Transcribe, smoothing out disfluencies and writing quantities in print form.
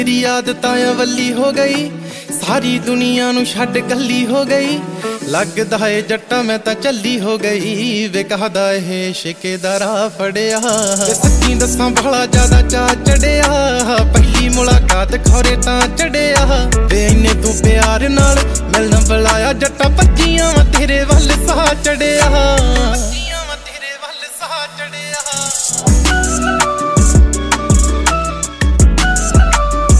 तेरी आदतां अवली हो गई, सारी दुनिया नू छड्ड कल्ली हो गई। लगदा है जट्टा मैं तां झल्ली हो गई, वे कहदा है शिके दा राह फड़िया। सच्ची दस्सां बड़ा ज्यादा चा चढ़िया, पहली मुलाकात खौरे तां चढ़िया। वे इन्ने तू प्यार नाल मिलना बुलाया, जट्टा भज्जियां तेरे वल साह चढ़िया।